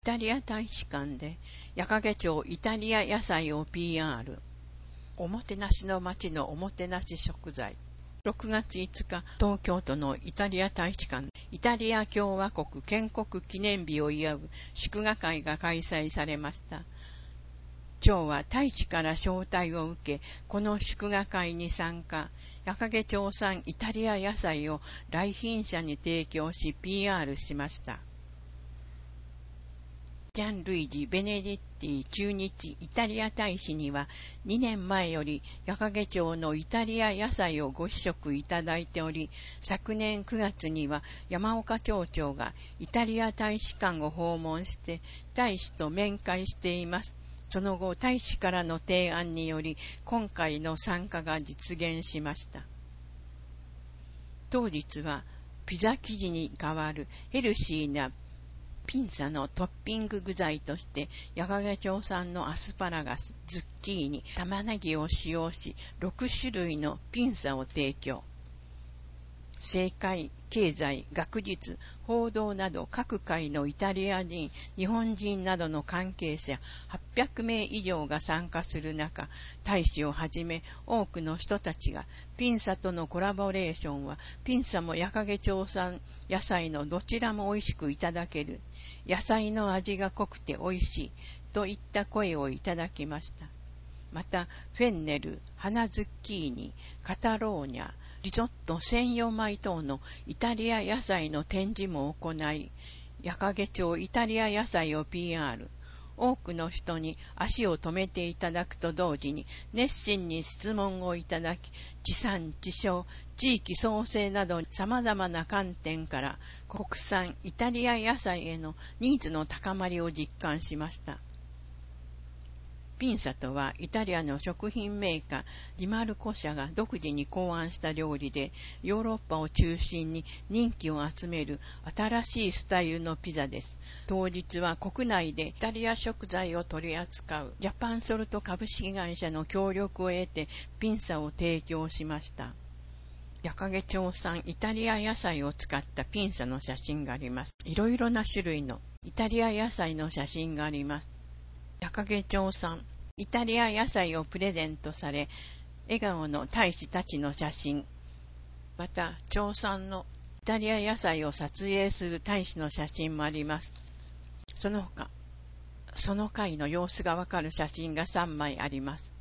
タリア大使館で矢掛町イタリア野菜を PR。おもてなしの町のおもてなし食材。6月5日、東京都のイタリア大使館、イタリア共和国建国記念日を祝う祝賀会が開催されました。町は大使から招待を受け、この祝賀会に参加、矢掛町産イタリア野菜を来賓者に提供し PR しました。ジャンルイジ・ベネディッティ駐日イタリア大使には2年前より矢掛町のイタリア野菜をご試食いただいており、昨年9月には山岡町長がイタリア大使館を訪問して大使と面会しています。その後、大使からの提案により今回の参加が実現しました。当日はピザ生地に代わるヘルシーなピンサのトッピング具材として矢掛町産のアスパラガス、ズッキーニ、玉ねぎを使用し6種類のピンサを提供。政界、経済、学術、報道など各界のイタリア人、日本人などの関係者800名以上が参加する中、大使をはじめ多くの人たちがピンサとのコラボレーションはピンサも矢掛町産野菜のどちらも美味しくいただける、野菜の味が濃くて美味しいといった声をいただきました。またフェンネル、花ズッキーニ、カタローニャ、リゾット専用米等のイタリア野菜の展示も行い、矢掛町イタリア野菜を PR。多くの人に足を止めていただくと同時に熱心に質問をいただき、地産地消、地域創生など様々な観点から国産イタリア野菜へのニーズの高まりを実感しました。ピンサとはイタリアの食品メーカーディマルコ社が独自に考案した料理で、ヨーロッパを中心に人気を集める新しいスタイルのピザです。当日は国内でイタリア食材を取り扱うジャパンソルト株式会社の協力を得てピンサを提供しました。矢掛町産イタリア野菜を使ったピンサの写真があります。いろいろな種類のイタリア野菜の写真があります。矢掛町産イタリア野菜をプレゼントされ、笑顔の大使たちの写真、また町産のイタリア野菜を撮影する大使の写真もあります。その他、その回の様子がわかる写真が3枚あります。